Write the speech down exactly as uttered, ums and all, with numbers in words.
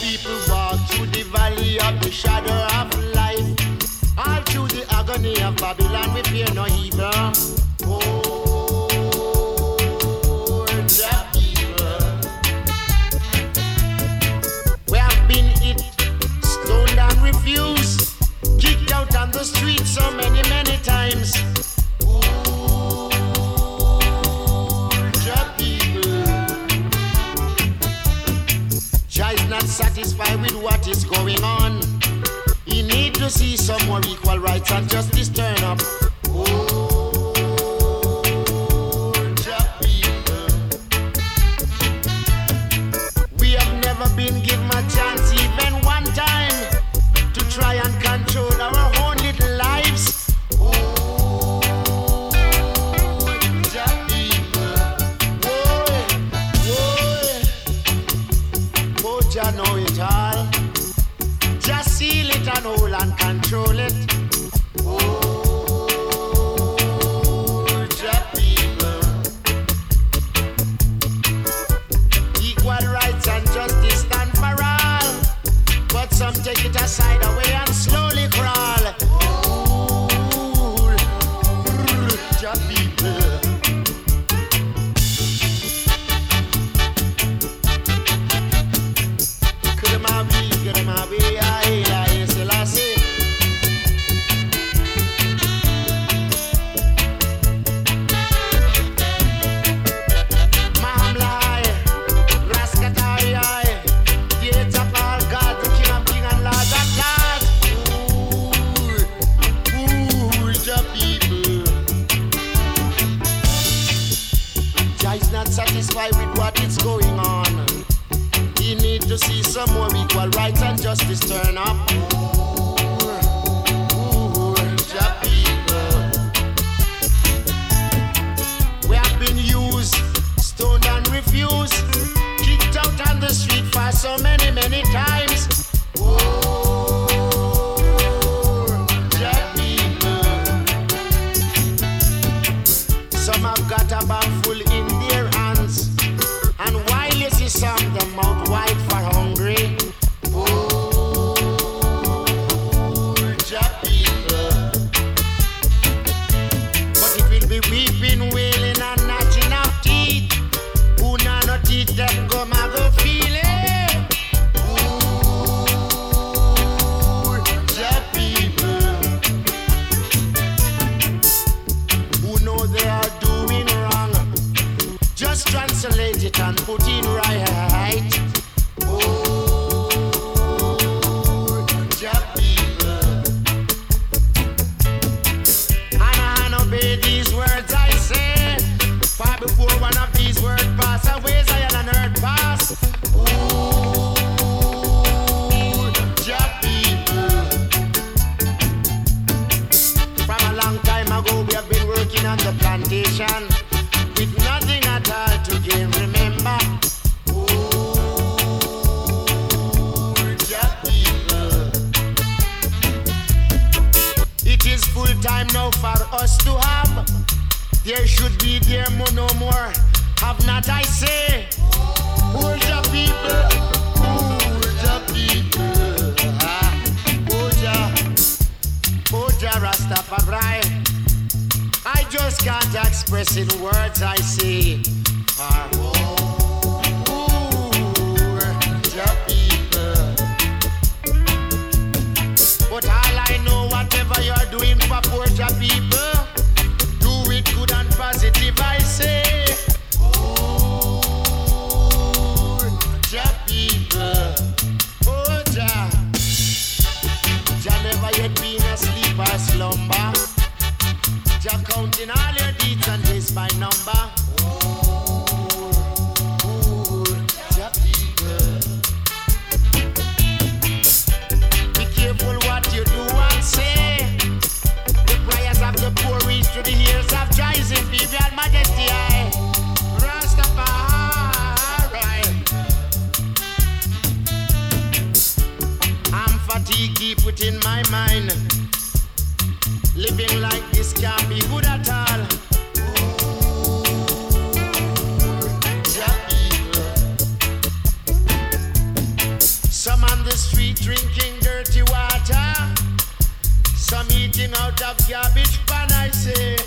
people walk through the valley of the shadow of life. All through the agony of Babylon, we fear no evil. Oh, the people. We have been hit, stoned and refused, kicked out on the street so many, many times. Oh, the people. Jah is not satisfied with what is going on. He need to see some more equal rights and justice turn up. Oh, the people. We have never been given a chance even one time to try and control our own little lives. Oh, the people. Whoa, whoa. Oh, Jah know it all. Just seal it and hold and control it. Oh, the people. Equal rights and justice stand for all, but some take it aside away and slowly crawl. Oh, the people. Could them have be, could them have be. Satisfied with what is going on. He need to see some more equal rights and justice turn up. Ooh, ooh, the people. We have been used, stoned and refused, kicked out on the street for so many, many times. Ooh, the people. Some have got a bag full in their hands, and while you see some, the mouth wide for hungry. Oh, the people. But it will be weeping, wailing, and gnashing of teeth. Who now no teeth them go ma go feel it. Oh, the people. Who know they are doing wrong, just translate it and put in right. Oh, the people. And I obey these words I say, far before one of these words pass away, Zion and earth pass. Oh, the people. From a long time ago we have been working on the plantation with nothing at all to gain, remember. Oh, the people. It is full time now for us to have. There should be there more, no more. Have not I say. Oh, the people. Oh, the people. Ah, oh, Jah. Oh, Jah Rastafari. I just can't express in words I say. Ah, oh, the people. But all I know, whatever you're doing for poor Jah people, do it good and positive, I say. Oh, Jah people. Oh, Jah. Jah never yet been asleep or slumber. Jah counting all your deeds and days by number. Oh, oh, Jah people. Be careful what you do and say. The prayers of the poor reach to the ears of Jah is imperial majesty. I Rastafari. I'm fatigued deep within my mind. Living like this can't be good at all. Oh, Jah people. Some lot of garbage pan I say.